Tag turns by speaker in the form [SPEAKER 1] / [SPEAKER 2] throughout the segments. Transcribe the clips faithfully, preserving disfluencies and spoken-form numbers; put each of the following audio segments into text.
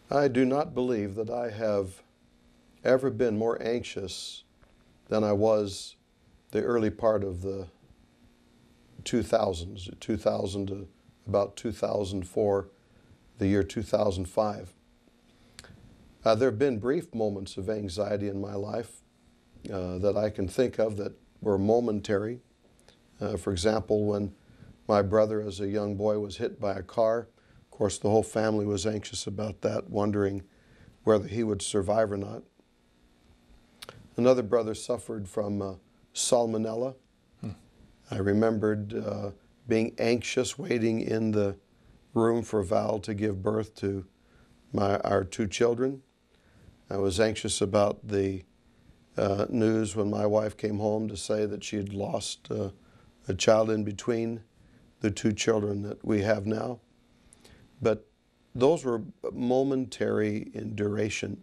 [SPEAKER 1] I do not believe that I have ever been more anxious than I was the early part of the two thousands, two thousand to about two thousand four, the year two thousand five. Uh, there have been brief moments of anxiety in my life uh, that I can think of that were momentary. Uh, for example, when my brother as a young boy was hit by a car, of course the whole family was anxious about that, wondering whether he would survive or not. Another brother suffered from uh, salmonella. Hmm. I remembered uh, being anxious, waiting in the room for Val to give birth to my, our two children. I was anxious about the uh, news when my wife came home to say that she had lost uh, a child in between the two children that we have now. But those were momentary in duration.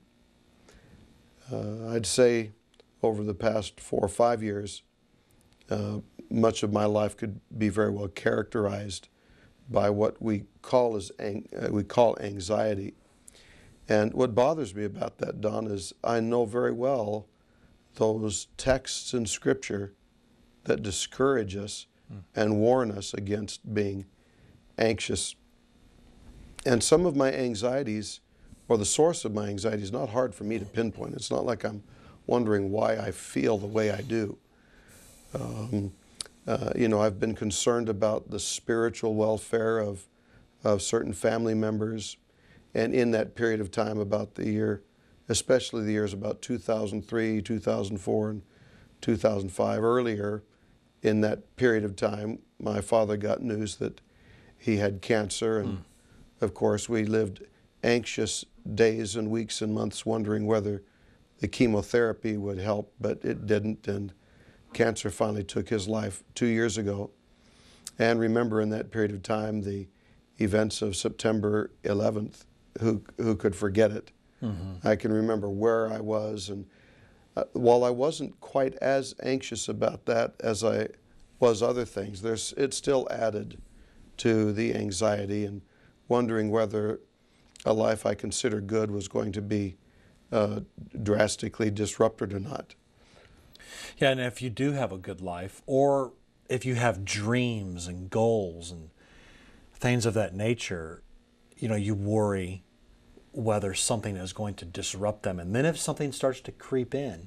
[SPEAKER 1] Uh, I'd say over the past four or five years, uh, much of my life could be very well characterized by what we call as ang uh, we call anxiety. And what bothers me about that, Don, is I know very well those texts in Scripture that discourage us mm. and warn us against being anxious. And some of my anxieties, or the source of my anxiety, is not hard for me to pinpoint. It's not like I'm wondering why I feel the way I do. Um, uh, you know, I've been concerned about the spiritual welfare of, of certain family members. And in that period of time, about the year, especially the years about two thousand three, two thousand four, and two thousand five, earlier in that period of time, my father got news that he had cancer. And mm. of course, we lived anxious days and weeks and months wondering whether the chemotherapy would help, but it didn't. And cancer finally took his life two years ago. And remember in that period of time, the events of September eleventh, who, who could forget it? Mm-hmm. I can remember where I was, and uh, while I wasn't quite as anxious about that as I was other things, there's, it still added to the anxiety and wondering whether a life I considered good was going to be uh, drastically disrupted or not.
[SPEAKER 2] Yeah, and if you do have a good life, or if you have dreams and goals and things of that nature, you know, you worry whether something is going to disrupt them. And then if something starts to creep in,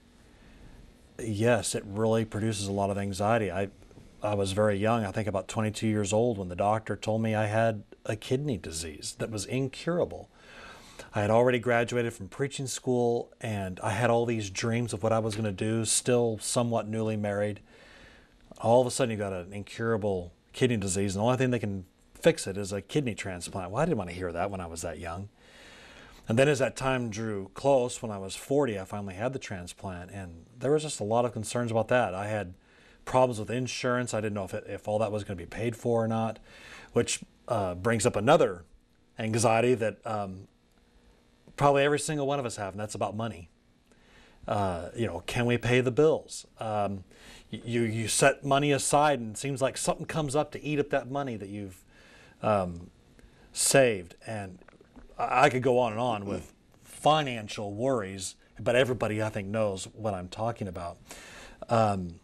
[SPEAKER 2] yes, it really produces a lot of anxiety. I, I was very young, I think about twenty-two years old, when the doctor told me I had a kidney disease that was incurable. I had already graduated from preaching school, and I had all these dreams of what I was going to do, still somewhat newly married. All of a sudden you got an incurable kidney disease, and the only thing they can fix it is a kidney transplant. Well, I didn't want to hear that when I was that young. And then as that time drew close, when I was forty, I finally had the transplant, and there was just a lot of concerns about that. I had problems with insurance. I didn't know if, it, if all that was going to be paid for or not, which uh, brings up another anxiety that um, probably every single one of us have, and that's about money. Uh, you know, can we pay the bills? Um, you, you set money aside, and it seems like something comes up to eat up that money that you've um, saved. And I could go on and on with financial worries, but everybody, I think, knows what I'm talking about. Um,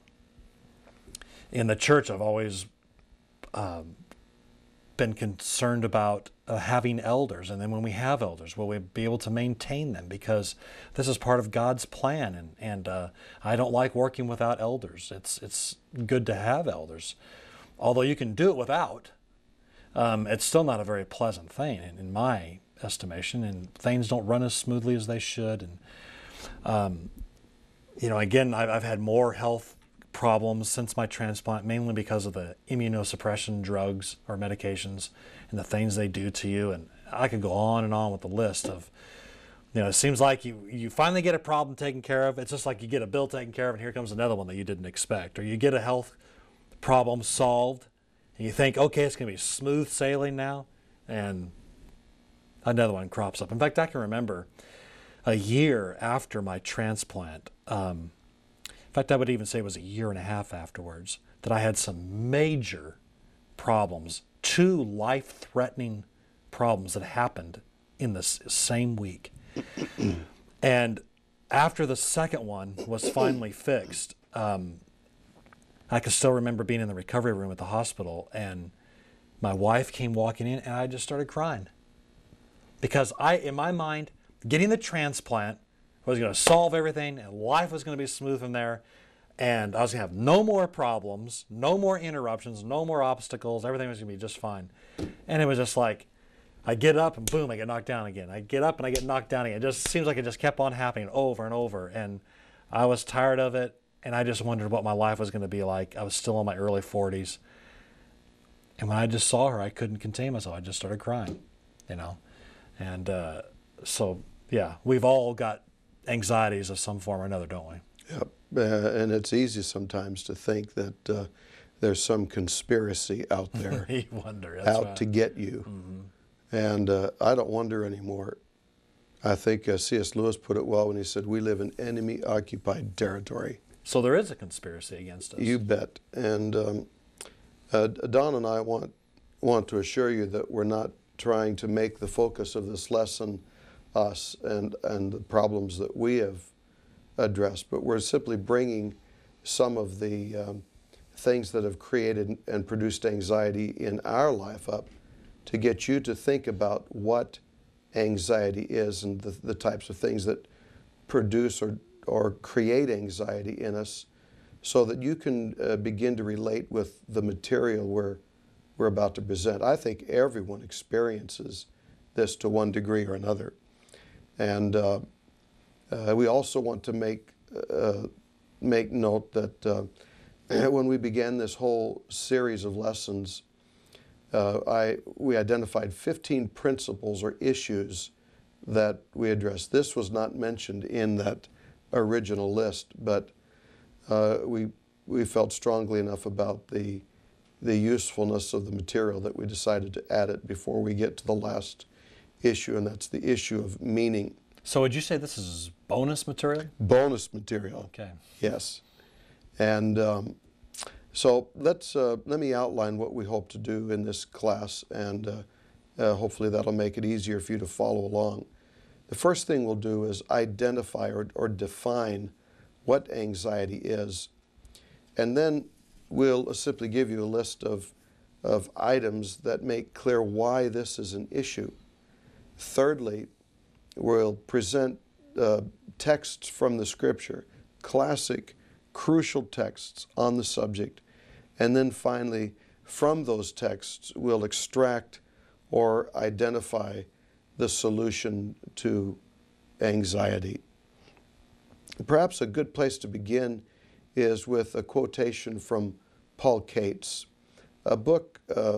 [SPEAKER 2] in the church, I've always um, been concerned about uh, having elders, and then when we have elders, will we be able to maintain them? Because this is part of God's plan, and, and uh, I don't like working without elders. It's, it's good to have elders. Although you can do it without, um, it's still not a very pleasant thing in, in my estimation, and things don't run as smoothly as they should. And um, you know, again, I've, I've had more health problems since my transplant, mainly because of the immunosuppression drugs or medications and the things they do to you. And I could go on and on with the list of, you know, it seems like you, you finally get a problem taken care of. It's just like you get a bill taken care of, and here comes another one that you didn't expect. Or you get a health problem solved, and you think, okay, it's going to be smooth sailing now, and another one crops up. In fact, I can remember a year after my transplant, um, in fact, I would even say it was a year and a half afterwards, that I had some major problems, two life-threatening problems that happened in the s- same week. And after the second one was finally fixed, um, I can still remember being in the recovery room at the hospital, and my wife came walking in, and I just started crying. Because I, in my mind, getting the transplant was going to solve everything, and life was going to be smooth from there, and I was going to have no more problems, no more interruptions, no more obstacles. Everything was going to be just fine. And it was just like, I get up and boom, I get knocked down again. I get up and I get knocked down again. It just seems like it just kept on happening over and over. And I was tired of it, and I just wondered what my life was going to be like. I was still in my early forties. And when I just saw her, I couldn't contain myself. I just started crying, you know. And uh, so, yeah, we've all got anxieties of some form or another, don't we?
[SPEAKER 1] Yep. Uh, and it's easy sometimes to think that uh, there's some conspiracy out there
[SPEAKER 2] You wonder. That's
[SPEAKER 1] out
[SPEAKER 2] right.
[SPEAKER 1] to get you.
[SPEAKER 2] Mm-hmm.
[SPEAKER 1] And uh, I don't wonder anymore. I think uh, C S Lewis put it well when he said, we live in enemy-occupied territory.
[SPEAKER 2] So there is a conspiracy against us.
[SPEAKER 1] You bet. And um, uh, Don and I want, want to assure you that we're not trying to make the focus of this lesson us and, and the problems that we have addressed, but we're simply bringing some of the um, things that have created and produced anxiety in our life up to get you to think about what anxiety is and the, the types of things that produce or, or create anxiety in us, so that you can uh, begin to relate with the material we're, we're about to present. I think everyone experiences this to one degree or another. And uh, uh, we also want to make, uh, make note that uh, when we began this whole series of lessons, Uh, I, we identified fifteen principles or issues that we addressed. This was not mentioned in that original list, but uh, we, we felt strongly enough about the, the usefulness of the material that we decided to add it before we get to the last issue, and that's the issue of meaning.
[SPEAKER 2] So would you say this is bonus material?
[SPEAKER 1] Bonus material.
[SPEAKER 2] Okay.
[SPEAKER 1] Yes. And um, So let's, uh, let me outline what we hope to do in this class, and uh, uh, hopefully that'll make it easier for you to follow along. The first thing we'll do is identify or, or define what anxiety is, and then we'll simply give you a list of, of items that make clear why this is an issue. Thirdly, we'll present uh, texts from the Scripture, classic, crucial texts on the subject. And then finally, from those texts, we'll extract or identify the solution to anxiety. Perhaps a good place to begin is with a quotation from Paul Cates, a book uh,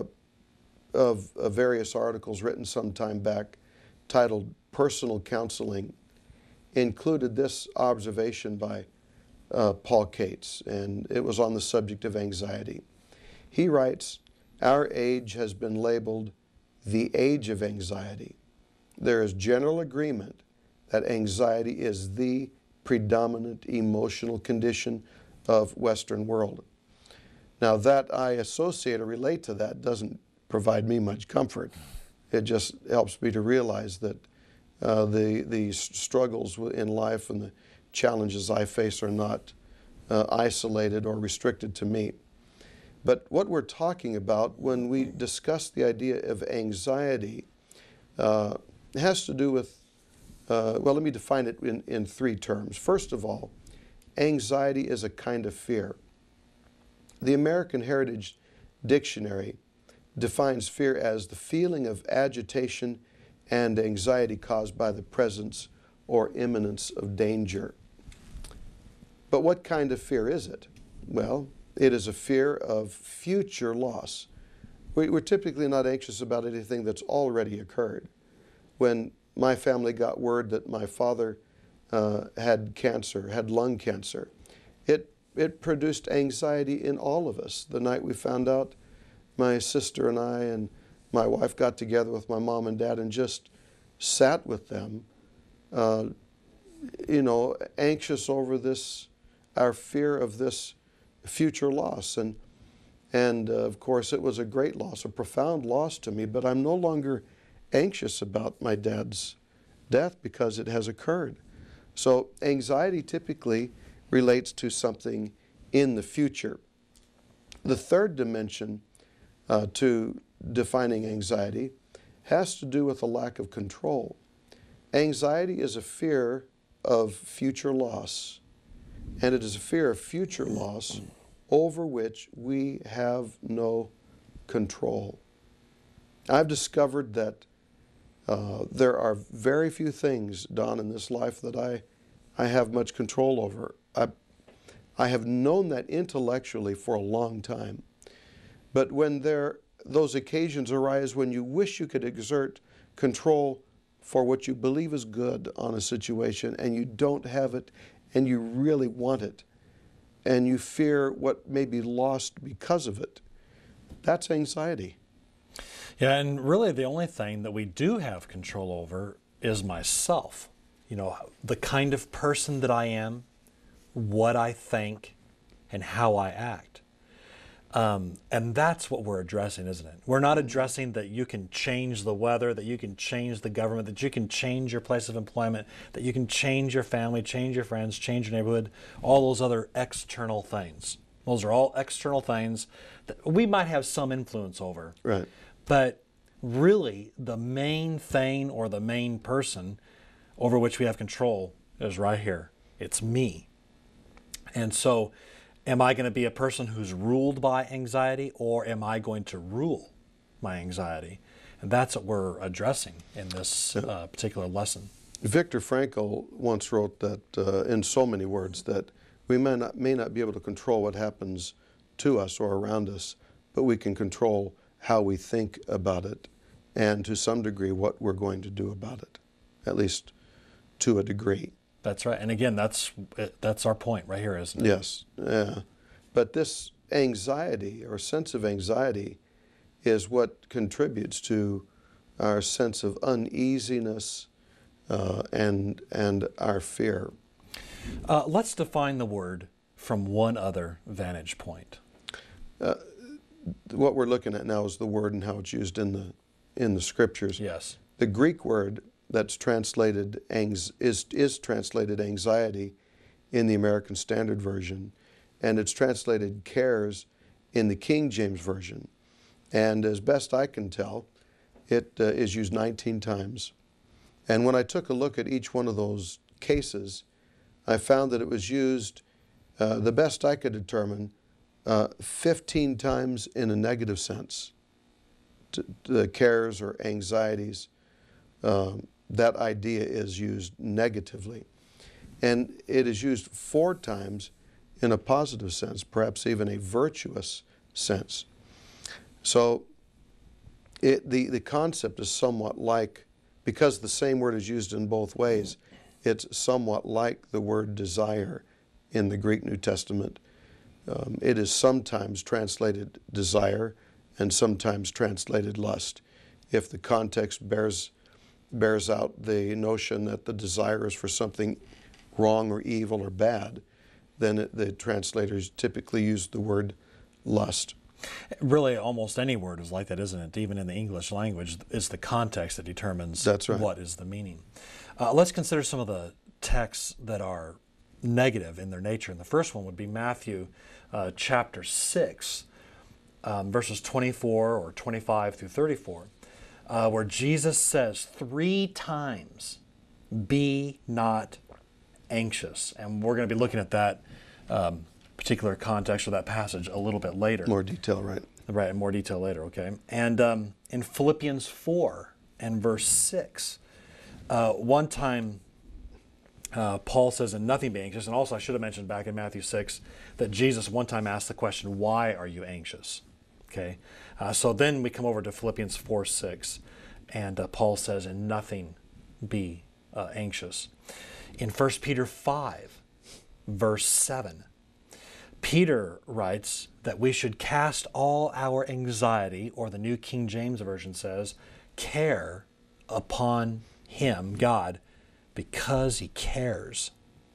[SPEAKER 1] of, of various articles written some time back titled Personal Counseling, included this observation by Uh, Paul Cates, and it was on the subject of anxiety. He writes, "Our age has been labeled the age of anxiety. There is general agreement that anxiety is the predominant emotional condition of Western world." Now, that I associate or relate to that doesn't provide me much comfort. It just helps me to realize that uh, the, the struggles in life and the challenges I face are not uh, isolated or restricted to me. But what we're talking about when we discuss the idea of anxiety uh, has to do with, uh, well, let me define it in, in three terms. First of all, anxiety is a kind of fear. The American Heritage Dictionary defines fear as the feeling of agitation and anxiety caused by the presence or imminence of danger. But what kind of fear is it? Well, it is a fear of future loss. We, we're typically not anxious about anything that's already occurred. When my family got word that my father uh, had cancer, had lung cancer, it, it produced anxiety in all of us. The night we found out, my sister and I and my wife got together with my mom and dad and just sat with them, uh, you know, anxious over this, our fear of this future loss. And, and uh, of course, it was a great loss, a profound loss to me, but I'm no longer anxious about my dad's death because it has occurred. So anxiety typically relates to something in the future. The third dimension uh, to defining anxiety has to do with a lack of control. Anxiety is a fear of future loss, and it is a fear of future loss over which we have no control. I've discovered that uh, there are very few things, Don, in this life that I, I have much control over. I, I have known that intellectually for a long time. But when there, those occasions arise when you wish you could exert control for what you believe is good on a situation and you don't have it and you really want it and you fear what may be lost because of it, that's anxiety.
[SPEAKER 2] Yeah, and really the only thing that we do have control over is myself. You know, the kind of person that I am, what I think, and how I act. Um, and that's what we're addressing, isn't it? We're not addressing that you can change the weather, that you can change the government, that you can change your place of employment, that you can change your family, change your friends, change your neighborhood, all those other external things. Those are all external things that we might have some influence over.
[SPEAKER 1] Right.
[SPEAKER 2] But really, the main thing or the main person over which we have control is right here. It's me. And so, am I going to be a person who's ruled by anxiety, or am I going to rule my anxiety? And that's what we're addressing in this uh, particular lesson.
[SPEAKER 1] Viktor Frankl once wrote that uh, in so many words that we may not, may not be able to control what happens to us or around us, but we can control how we think about it and to some degree what we're going to do about it, at least to a degree.
[SPEAKER 2] That's right. And again, that's that's our point right here, isn't it?
[SPEAKER 1] Yes. Yeah. But this anxiety or sense of anxiety is what contributes to our sense of uneasiness uh, and and our fear.
[SPEAKER 2] Uh, let's define the word from one other vantage point.
[SPEAKER 1] Uh, what we're looking at now is the word and how it's used in the in the scriptures.
[SPEAKER 2] Yes.
[SPEAKER 1] The Greek word that's translated anx- is is translated anxiety in the American Standard Version, and it's translated cares in the King James Version. And as best I can tell, it uh, is used nineteen times. And when I took a look at each one of those cases, I found that it was used, uh, the best I could determine, uh, fifteen times in a negative sense. To, to the cares or anxieties, um, that idea is used negatively. And it is used four times in a positive sense, perhaps even a virtuous sense. So it, the, the concept is somewhat like, because the same word is used in both ways, it's somewhat like the word desire in the Greek New Testament. Um, it is sometimes translated desire and sometimes translated lust. If the context bears bears out the notion that the desire is for something wrong or evil or bad, then it, the translators typically use the word lust.
[SPEAKER 2] Really, almost any word is like that, isn't it? Even in the English language, it's the context that determines
[SPEAKER 1] That's right.
[SPEAKER 2] what is the meaning. Uh, let's consider some of the texts that are negative in their nature. And the first one would be Matthew uh, chapter six, um, verses twenty-four or twenty-five through thirty-four. Uh, where Jesus says three times, be not anxious. And we're going to be looking at that um, particular context or that passage a little bit later.
[SPEAKER 1] More detail, right?
[SPEAKER 2] Right, in more detail later, okay? And um, in Philippians four and verse six, uh, one time uh, Paul says, "In nothing be anxious." And also I should have mentioned back in Matthew six that Jesus one time asked the question, "Why are you anxious?" Okay, uh, so then we come over to Philippians four six, and uh, Paul says, "In nothing be uh, anxious." In First Peter five, verse seven, Peter writes that we should cast all our anxiety, or the New King James Version says, care upon Him, God, because He cares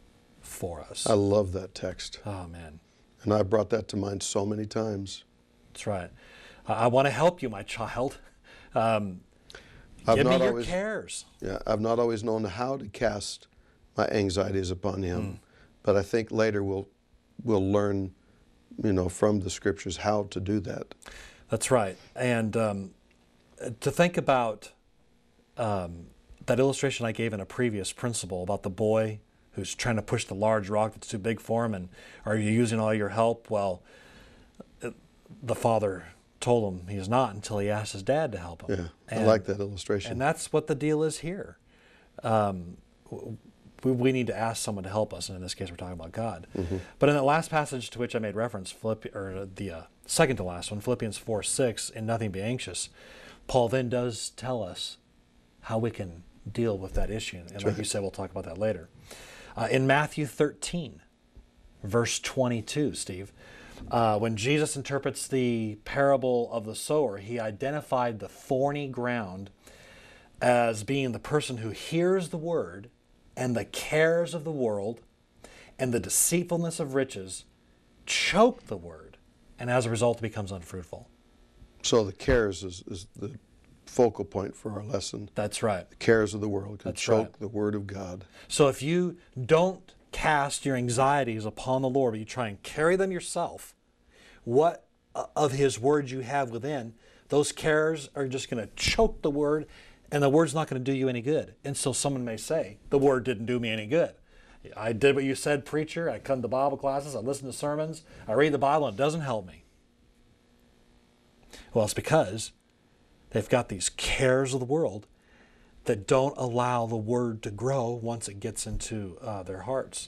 [SPEAKER 2] for us.
[SPEAKER 1] I love that text.
[SPEAKER 2] Oh, man.
[SPEAKER 1] And I brought that to mind so many times.
[SPEAKER 2] That's right. I want to help you, my child. Um,
[SPEAKER 1] I've
[SPEAKER 2] Give me
[SPEAKER 1] not
[SPEAKER 2] your
[SPEAKER 1] always,
[SPEAKER 2] cares.
[SPEAKER 1] yeah, I've not always known how to cast my anxieties upon Him,
[SPEAKER 2] Mm.
[SPEAKER 1] but I think later we'll we'll learn, you know, from the Scriptures how to do that.
[SPEAKER 2] That's right. And um, to think about um, that illustration I gave in a previous principle about the boy who's trying to push the large rock that's too big for him, and are you using all your help? Well, it, the father told him he's not until he asked his dad to help him.
[SPEAKER 1] Yeah,
[SPEAKER 2] and,
[SPEAKER 1] I like that illustration.
[SPEAKER 2] And that's what the deal is here. Um, we, we need to ask someone to help us, and in this case, we're talking about God.
[SPEAKER 1] Mm-hmm.
[SPEAKER 2] But in that last passage to which I made reference, Philippi, or the uh, second to last one, Philippians four six, in nothing be anxious, Paul then does tell us how we can deal with that issue. And like
[SPEAKER 1] right.
[SPEAKER 2] you said, we'll talk about that later. Uh, in Matthew thirteen, verse twenty-two, Steve, uh, when Jesus interprets the parable of the sower, he identified the thorny ground as being the person who hears the word, and the cares of the world and the deceitfulness of riches choke the word, and as a result it becomes unfruitful.
[SPEAKER 1] So the cares is, is the focal point for our lesson.
[SPEAKER 2] That's right.
[SPEAKER 1] The cares of the world can
[SPEAKER 2] That's
[SPEAKER 1] choke
[SPEAKER 2] right.
[SPEAKER 1] the Word of God.
[SPEAKER 2] So if you don't cast your anxieties upon the Lord, but you try and carry them yourself, what of His word you have within, those cares are just going to choke the word, and the word's not going to do you any good. And so someone may say, the word didn't do me any good. I did what you said, preacher. I come to Bible classes. I listen to sermons. I read the Bible, and it doesn't help me. Well, it's because they've got these cares of the world that don't allow the word to grow once it gets into uh, their hearts.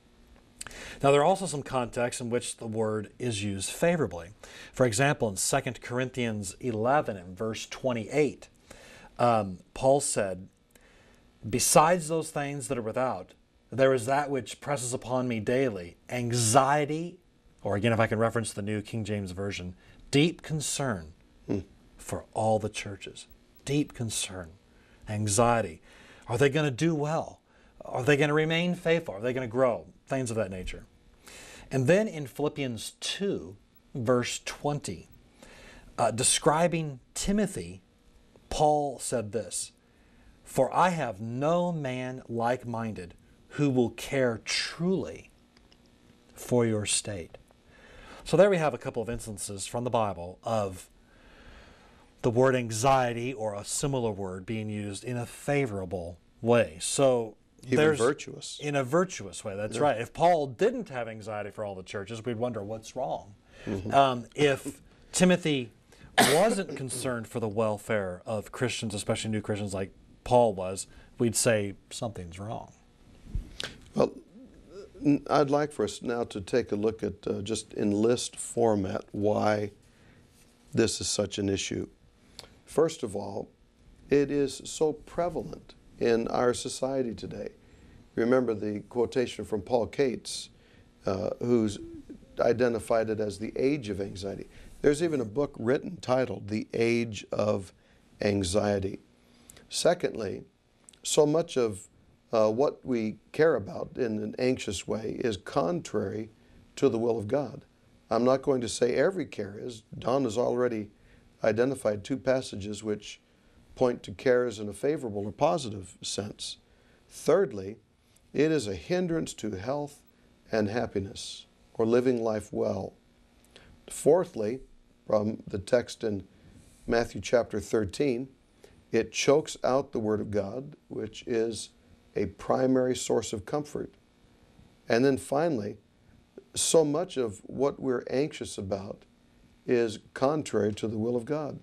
[SPEAKER 2] Now, there are also some contexts in which the word is used favorably. For example, in Second Corinthians eleven and verse twenty-eight, um, Paul said, "Besides those things that are without, there is that which presses upon me daily, anxiety," or again, if I can reference the New King James Version, "deep concern
[SPEAKER 1] Hmm.
[SPEAKER 2] for all the churches." Deep concern, anxiety. Are they going to do well? Are they going to remain faithful? Are they going to grow? Things of that nature. And then in Philippians two, verse twenty, uh, describing Timothy, Paul said this, "For I have no man like-minded who will care truly for your state." So there we have a couple of instances from the Bible of the word anxiety or a similar word being used in a favorable way. So
[SPEAKER 1] Even
[SPEAKER 2] there's
[SPEAKER 1] virtuous.
[SPEAKER 2] in a virtuous way. That's
[SPEAKER 1] Yeah.
[SPEAKER 2] right. If Paul didn't have anxiety for all the churches, we'd wonder what's wrong.
[SPEAKER 1] Mm-hmm.
[SPEAKER 2] Um, if Timothy wasn't concerned for the welfare of Christians, especially new Christians like Paul was, we'd say something's wrong.
[SPEAKER 1] Well, n- I'd like for us now to take a look at uh, just in list format why this is such an issue. First of all, it is so prevalent in our society today. Remember the quotation from Paul Cates, uh, who's identified it as the age of anxiety. There's even a book written titled The Age of Anxiety. Secondly, so much of uh, what we care about in an anxious way is contrary to the will of God. I'm not going to say every care is. Don has already identified two passages which point to cares in a favorable or positive sense. Thirdly, it is a hindrance to health and happiness, or living life well. Fourthly, from the text in Matthew chapter thirteen, it chokes out the Word of God, which is a primary source of comfort. And then finally, so much of what we're anxious about is contrary to the will of God.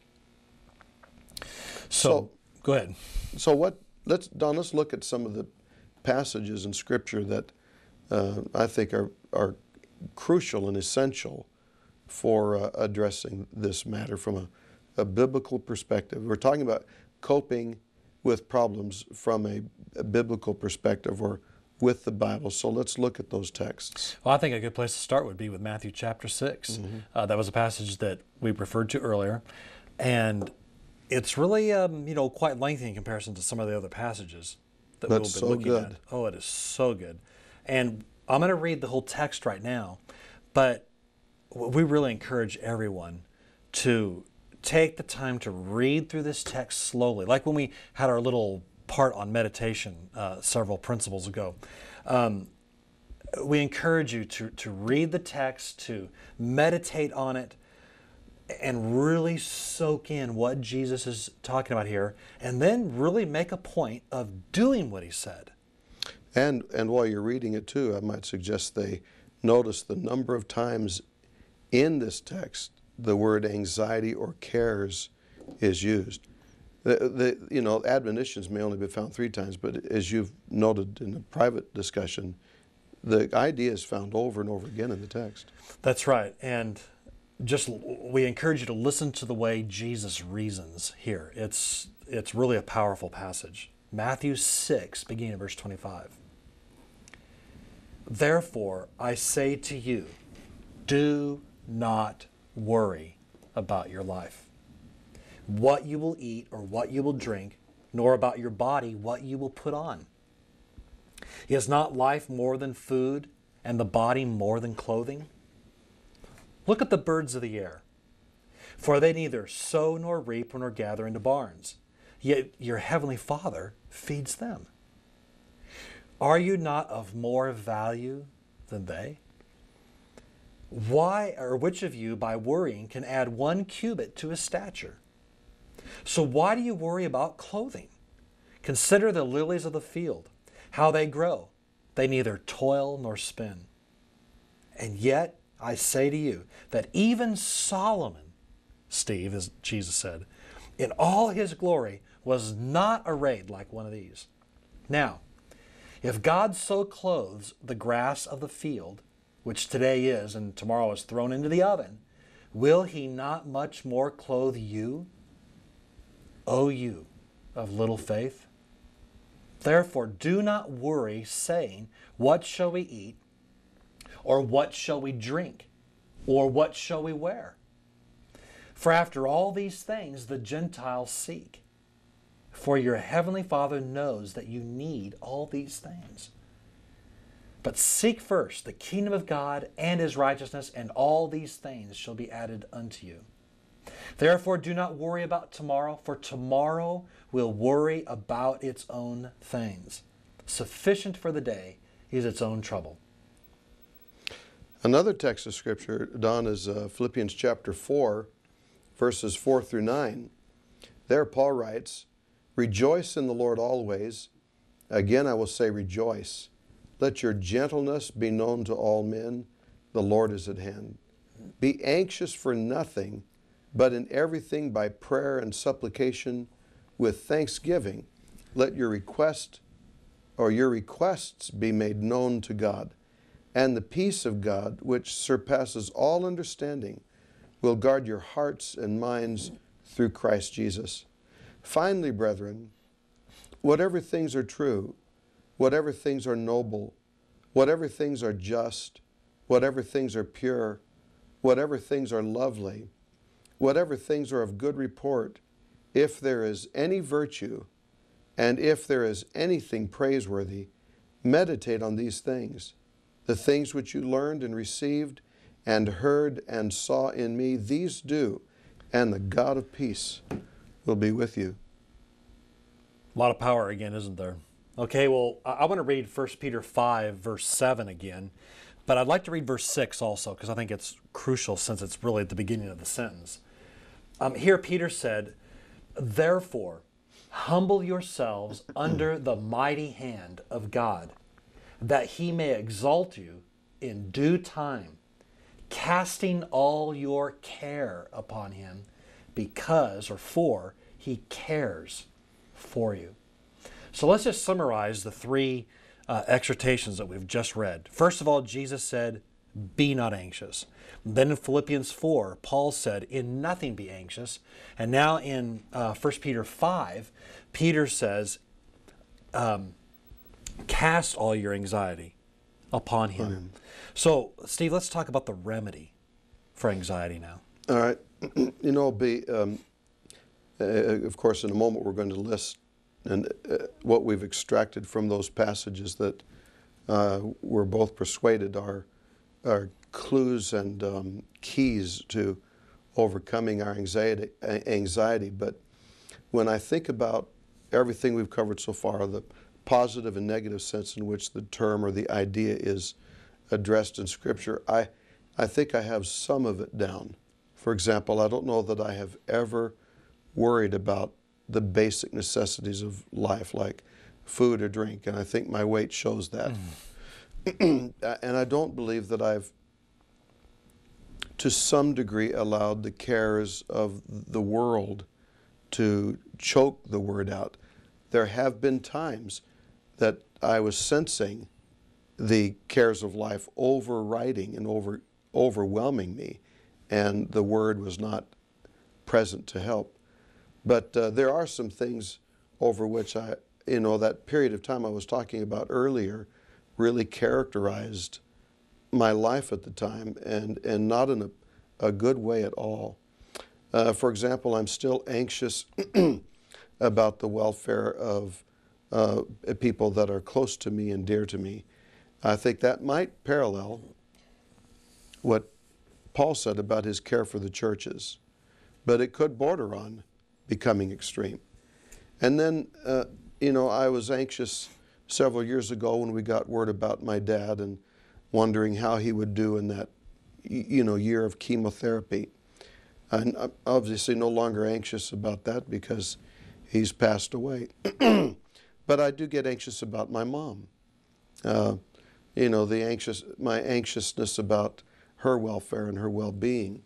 [SPEAKER 2] So,
[SPEAKER 1] So,
[SPEAKER 2] go ahead.
[SPEAKER 1] so what? Let's Don. Let's look at some of the passages in Scripture that uh, I think are are crucial and essential for uh, addressing this matter from a, a biblical perspective. We're talking about coping with problems from a, a biblical perspective, or with the Bible. So let's look at those texts.
[SPEAKER 2] Well, I think a good place to start would be with Matthew chapter six.
[SPEAKER 1] Mm-hmm.
[SPEAKER 2] Uh, that was a passage that we referred to earlier, and it's really, um, you know, quite lengthy in comparison to some of the other passages that
[SPEAKER 1] But
[SPEAKER 2] we've been
[SPEAKER 1] so
[SPEAKER 2] looking
[SPEAKER 1] good.
[SPEAKER 2] at. Oh, it is so good. And I'm going to read the whole text right now, but we really encourage everyone to take the time to read through this text slowly, like when we had our little part on meditation uh, several principles ago. Um, we encourage you to, to read the text, to meditate on it, and really soak in what Jesus is talking about here, and then really make a point of doing what he said.
[SPEAKER 1] And, and while you're reading it too, I might suggest they notice the number of times in this text the word anxiety or cares is used. The, the, you know, admonitions may only be found three times, but as you've noted in a private discussion, the idea is found over and over again in the text.
[SPEAKER 2] That's right. And just we encourage you to listen to the way Jesus reasons here. It's, it's really a powerful passage. Matthew six, beginning of verse twenty-five. Therefore, I say to you, do not worry about your life, what you will eat or what you will drink, nor about your body what you will put on. Is not life more than food, and the body more than clothing? Look at the birds of the air, for they neither sow nor reap nor gather into barns, yet your heavenly Father feeds them. Are you not of more value than they? Why or which of you by worrying can add one cubit to his stature? So why do you worry about clothing? Consider the lilies of the field, how they grow. They neither toil nor spin. And yet I say to you that even Solomon, Steve, as Jesus said, in all his glory was not arrayed like one of these. Now, if God so clothes the grass of the field, which today is and tomorrow is thrown into the oven, will he not much more clothe you, O you of little faith? Therefore, do not worry, saying, what shall we eat? Or what shall we drink? Or what shall we wear? For after all these things the Gentiles seek. For your heavenly Father knows that you need all these things. But seek first the kingdom of God and his righteousness, and all these things shall be added unto you. Therefore do not worry about tomorrow, for tomorrow will worry about its own things. Sufficient for the day is its own trouble.
[SPEAKER 1] Another text of Scripture, Don, is uh, Philippians chapter four, verses four through nine. There Paul writes, rejoice in the Lord always. Again I will say rejoice. Let your gentleness be known to all men. The Lord is at hand. Be anxious for nothing, but in everything by prayer and supplication with thanksgiving, let your request or your requests be made known to God. And the peace of God, which surpasses all understanding, will guard your hearts and minds through Christ Jesus. Finally, brethren, whatever things are true, whatever things are noble, whatever things are just, whatever things are pure, whatever things are lovely, whatever things are of good report, if there is any virtue, and if there is anything praiseworthy, meditate on these things. The things which you learned and received and heard and saw in me, these do, and the God of peace will be with you.
[SPEAKER 2] A lot of power again, isn't there? Okay, well, I want to read First Peter five, verse seven again, but I'd like to read verse six also, because I think it's crucial since it's really at the beginning of the sentence. Um, here Peter said, therefore, humble yourselves under the mighty hand of God, that he may exalt you in due time, casting all your care upon him, because, or for, he cares for you. So let's just summarize the three uh, exhortations that we've just read. First of all, Jesus said, be not anxious. Then in Philippians four, Paul said, in nothing be anxious. And now in uh, First Peter five, Peter says, um, cast all your anxiety upon him. Amen. So, Steve, let's talk about the remedy for anxiety now.
[SPEAKER 1] All right. You know, be, um, uh, of course, in a moment we're going to list and uh, what we've extracted from those passages that uh, we're both persuaded are, are clues and um, keys to overcoming our anxiety. Anxiety. But when I think about everything we've covered so far, the positive and negative sense in which the term or the idea is addressed in Scripture, I, I think I have some of it down. For example, I don't know that I have ever worried about the basic necessities of life, like food or drink, and I think my weight shows that. Mm. And I don't believe that I've, to some degree, allowed the cares of the world to choke the word out. There have been times that I was sensing the cares of life overriding and over, overwhelming me, and the word was not present to help. But uh, there are some things over which I, you know, that period of time I was talking about earlier really characterized my life at the time, and, and not in a, a good way at all. Uh, for example, I'm still anxious about the welfare of uh, people that are close to me and dear to me. I think that might parallel what Paul said about his care for the churches, but it could border on becoming extreme. And then, uh, you know, I was anxious several years ago when we got word about my dad and wondering how he would do in that, you know, year of chemotherapy. I'm obviously no longer anxious about that because he's passed away. But I do get anxious about my mom. Uh, you know, the anxious, my anxiousness about her welfare and her well-being.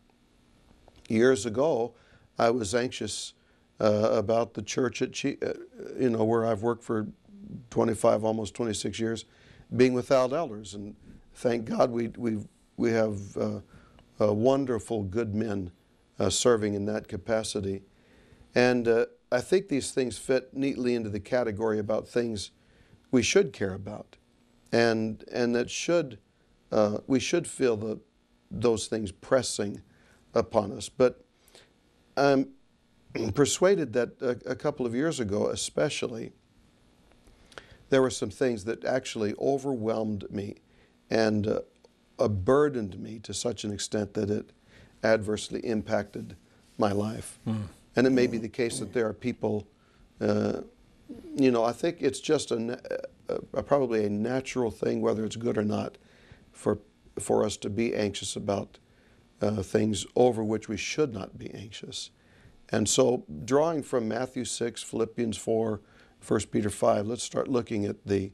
[SPEAKER 1] Years ago, I was anxious uh, about the church at, Che- uh, you know, where I've worked for twenty-five, almost twenty-six years, being without elders. And thank God we we we have uh, uh, wonderful, good men uh, serving in that capacity. And uh, I think these things fit neatly into the category about things we should care about, and and that should uh, we should feel the those things pressing upon us. But I'm persuaded that a, a couple of years ago, especially, there were some things that actually overwhelmed me and uh, uh, burdened me to such an extent that it adversely impacted my life. Mm. And it may be the case that there are people, uh, you know, I think it's just a, a, a probably a natural thing, whether it's good or not, for for us to be anxious about uh, things over which we should not be anxious. And so, drawing from Matthew six, Philippians four, First Peter five, let's start looking at the,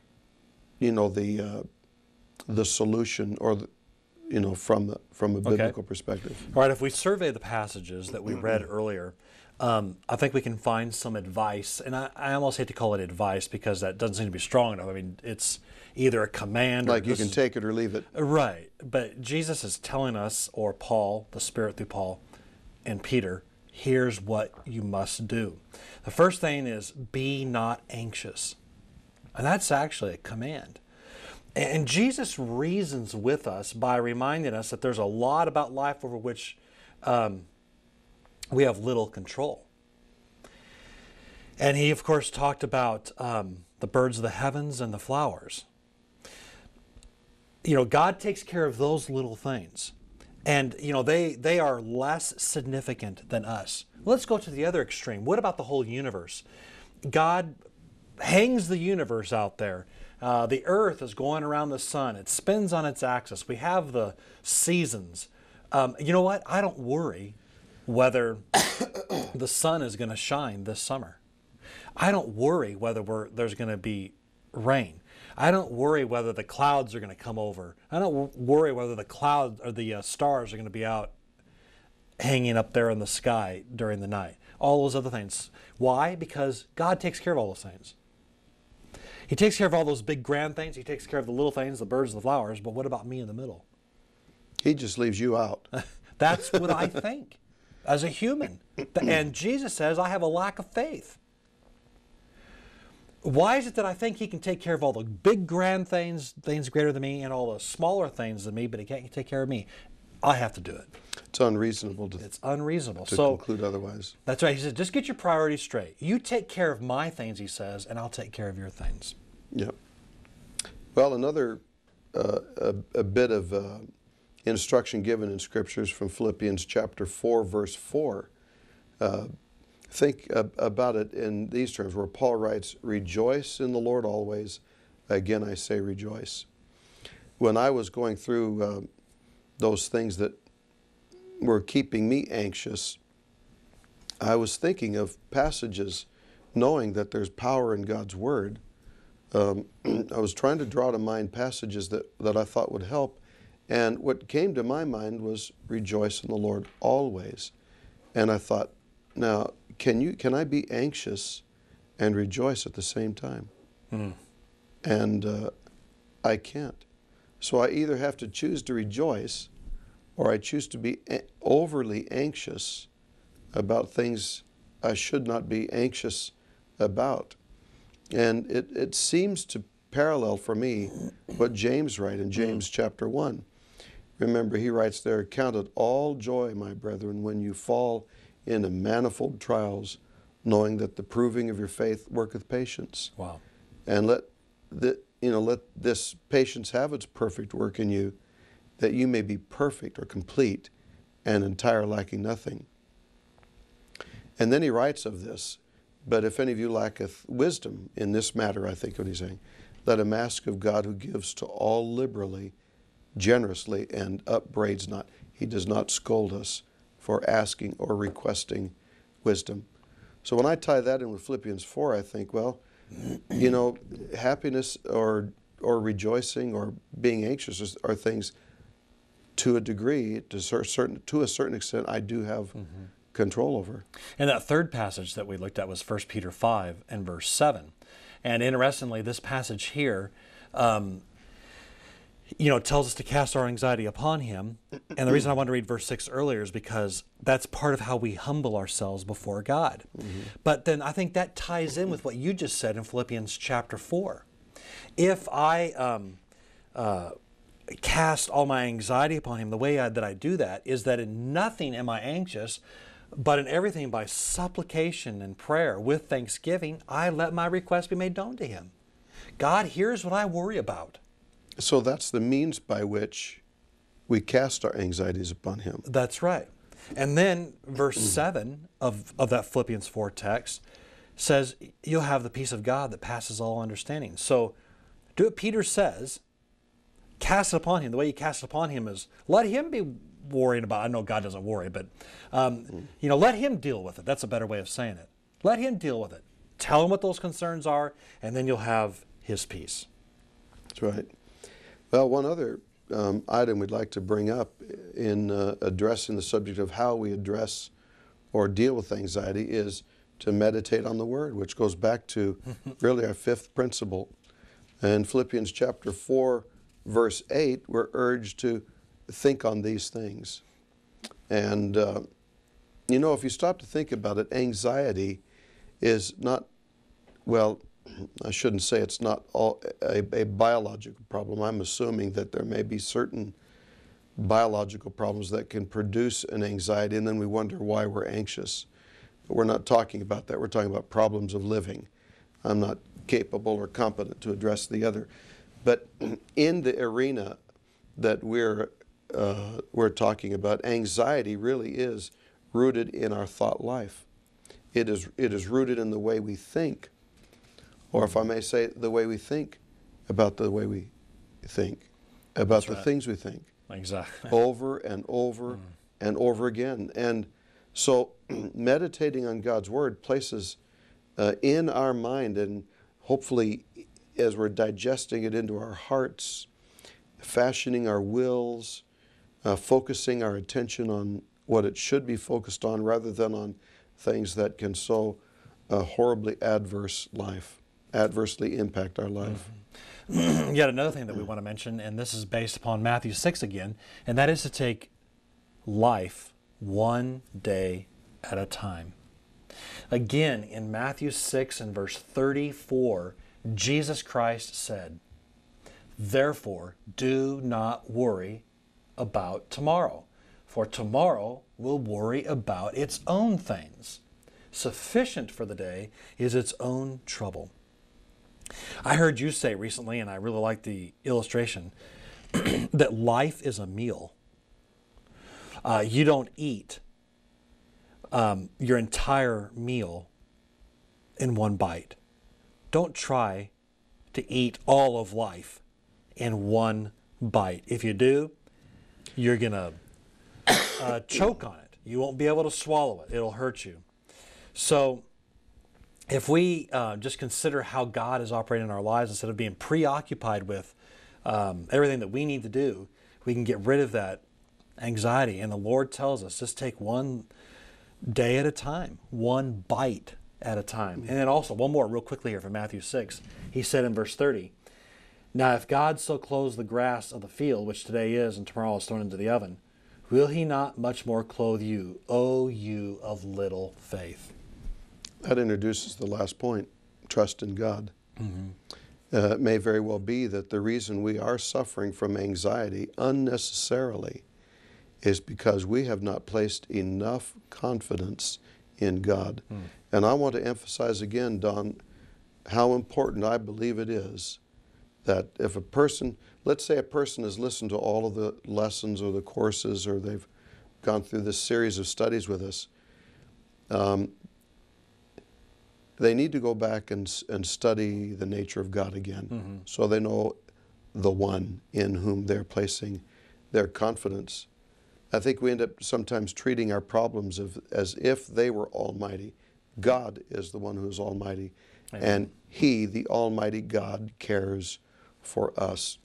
[SPEAKER 1] you know, the uh, the solution, or the, you know, from the from a biblical
[SPEAKER 2] okay.
[SPEAKER 1] perspective.
[SPEAKER 2] All right. If we survey the passages that we read earlier, um, I think we can find some advice, and I, I almost hate to call it advice because that doesn't seem to be strong enough. I mean, it's either a command,
[SPEAKER 1] like
[SPEAKER 2] or
[SPEAKER 1] you can
[SPEAKER 2] is,
[SPEAKER 1] take it or leave it.
[SPEAKER 2] Right. But Jesus is telling us, or Paul, the Spirit through Paul, and Peter, here's what you must do. The first thing is, be not anxious. And that's actually a command. And Jesus reasons with us by reminding us that there's a lot about life over which um, we have little control. And he, of course, talked about um, the birds of the heavens and the flowers. You know, God takes care of those little things. And, you know, they, they are less significant than us. Let's go to the other extreme. What about the whole universe? God hangs the universe out there. Uh, the earth is going around the sun. It spins on its axis. We have the seasons. Um, you know what? I don't worry whether the sun is going to shine this summer. I don't worry whether we're, there's going to be rain. I don't worry whether the clouds are going to come over. I don't worry whether the clouds or the uh, stars are going to be out hanging up there in the sky during the night. All those other things. Why? Because God takes care of all those things. He takes care of all those big grand things. He takes care of the little things, the birds and the flowers. But what about me in the middle?
[SPEAKER 1] He just leaves you out.
[SPEAKER 2] That's what I think as a human. And Jesus says I have a lack of faith. Why is it that I think he can take care of all the big grand things, things greater than me, and all the smaller things than me, but he can't take care of me? I have to do it.
[SPEAKER 1] It's unreasonable to,
[SPEAKER 2] it's unreasonable.
[SPEAKER 1] to
[SPEAKER 2] so,
[SPEAKER 1] conclude otherwise.
[SPEAKER 2] That's right. He said, just get your priorities straight. You take care of my things, he says, and I'll take care of your things.
[SPEAKER 1] Yeah. Well, another uh, a, a bit of uh, instruction given in scriptures from Philippians chapter four, verse four. Uh, think uh, about it in these terms, where Paul writes, "Rejoice in the Lord always. Again, I say rejoice." When I was going through uh, those things that were keeping me anxious, I was thinking of passages, knowing that there's power in God's Word. Um, I was trying to draw to mind passages that, that I thought would help, and what came to my mind was rejoice in the Lord always. And I thought, now, can you can I be anxious and rejoice at the same time? Mm. And uh, I can't. So I either have to choose to rejoice, or I choose to be a- overly anxious about things I should not be anxious about. And it, it seems to parallel for me what James writes in James chapter one. Remember, he writes there, "Count it all joy, my brethren, when you fall into manifold trials, knowing that the proving of your faith worketh patience."
[SPEAKER 2] Wow.
[SPEAKER 1] And let the, you know, let this patience have its perfect work in you, that you may be perfect or complete and entire, lacking nothing. And then he writes of this, "But if any of you lacketh wisdom in this matter," I think what he's saying, "let him ask of God, who gives to all liberally, generously, and upbraids not." He does not scold us for asking or requesting wisdom. So when I tie that in with Philippians four, I think, well, you know, happiness or or rejoicing or being anxious are things, to a degree, to certain to a certain extent, I do have mm-hmm. control over.
[SPEAKER 2] And that third passage that we looked at was First Peter five and verse seven. And interestingly, this passage here, um, you know, tells us to cast our anxiety upon Him. And the reason I wanted to read verse six earlier is because that's part of how we humble ourselves before God. Mm-hmm. But then I think that ties in with what you just said in Philippians chapter four. If I um, uh, cast all my anxiety upon Him, the way I, that I do that is that in nothing am I anxious, but in everything by supplication and prayer with thanksgiving, I let my request be made known to Him. God hears what I worry about.
[SPEAKER 1] So that's the means by which we cast our anxieties upon Him.
[SPEAKER 2] That's right. And then verse seven of, of that Philippians four text says, you'll have the peace of God that passes all understanding. So do what Peter says, cast it upon Him. The way you cast it upon Him is let Him be worrying about, I know God doesn't worry, but um, mm. you know, let Him deal with it. That's a better way of saying it. Let Him deal with it. Tell Him what those concerns are, and then you'll have His peace.
[SPEAKER 1] That's right. Well, one other um, item we'd like to bring up in uh, addressing the subject of how we address or deal with anxiety is to meditate on the Word, which goes back to really our fifth principle. In Philippians chapter four, verse eight, we're urged to think on these things. And, uh, you know, if you stop to think about it, anxiety is not, well, I shouldn't say it's not all a, a biological problem. I'm assuming that there may be certain biological problems that can produce an anxiety, and then we wonder why we're anxious. But we're not talking about that. We're talking about problems of living. I'm not capable or competent to address the other. But in the arena that we're uh, we're talking about, anxiety really is rooted in our thought life. It is it is rooted in the way we think. Or if I may say, the way we think about the way we think, about
[SPEAKER 2] That's
[SPEAKER 1] the
[SPEAKER 2] right.
[SPEAKER 1] things we think.
[SPEAKER 2] Exactly.
[SPEAKER 1] Over and over mm. and over again. And so meditating on God's Word places uh, in our mind, and hopefully as we're digesting it into our hearts, fashioning our wills, uh, focusing our attention on what it should be focused on rather than on things that can so uh, horribly adverse life. adversely impact our life.
[SPEAKER 2] Mm-hmm. Yet another thing that we want to mention, and this is based upon Matthew six again, and that is to take life one day at a time. Again, in Matthew six and verse thirty-four, Jesus Christ said, "Therefore, do not worry about tomorrow, for tomorrow will worry about its own things. Sufficient for the day is its own trouble." I heard you say recently, and I really like the illustration, that life is a meal. Uh, you don't eat um, your entire meal in one bite. Don't try to eat all of life in one bite. If you do, you're going to uh, choke on it. You won't be able to swallow it. It'll hurt you. So if we uh, just consider how God is operating in our lives instead of being preoccupied with um, everything that we need to do, we can get rid of that anxiety. And the Lord tells us, just take one day at a time, one bite at a time. And then also, one more real quickly here from Matthew six. He said in verse thirty, "Now if God so clothes the grass of the field, which today is and tomorrow is thrown into the oven, will he not much more clothe you, O you of little faith?"
[SPEAKER 1] That introduces the last point, trust in God.
[SPEAKER 2] Mm-hmm.
[SPEAKER 1] Uh, it may very well be that the reason we are suffering from anxiety unnecessarily is because we have not placed enough confidence in God. Mm. And I want to emphasize again, Don, how important I believe it is that if a person, let's say a person has listened to all of the lessons or the courses, or they've gone through this series of studies with us, um, they need to go back and, and study the nature of God again, mm-hmm. so they know the one in whom they're placing their confidence. I think we end up sometimes treating our problems of, as if they were almighty. God is the one who is almighty, Amen. And He, the almighty God, cares for us.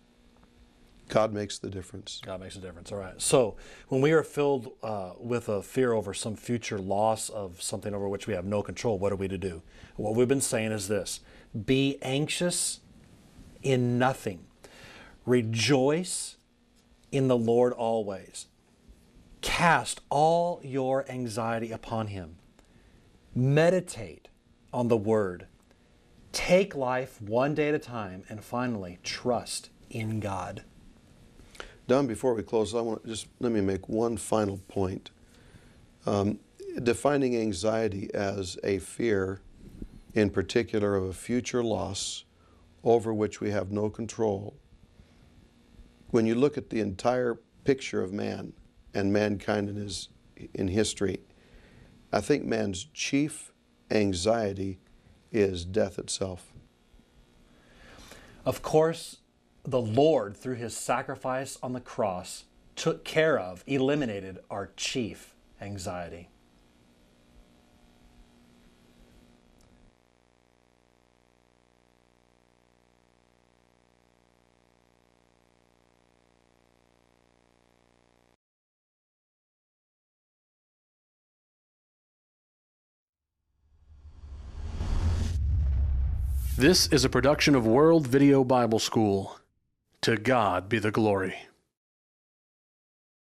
[SPEAKER 1] God makes the difference.
[SPEAKER 2] God makes a difference. All right. So when we are filled uh, with a fear over some future loss of something over which we have no control, what are we to do? What we've been saying is this: be anxious in nothing. Rejoice in the Lord always. Cast all your anxiety upon Him. Meditate on the Word. Take life one day at a time. And finally, trust in God.
[SPEAKER 1] Don, before we close, I want to just let me make one final point. Um, defining anxiety as a fear, in particular of a future loss over which we have no control. When you look at the entire picture of man and mankind in his in history, I think man's chief anxiety is death itself.
[SPEAKER 2] Of course, the Lord, through His sacrifice on the cross, took care of, eliminated our chief anxiety.
[SPEAKER 3] This is a production of World Video Bible School. To God be the glory.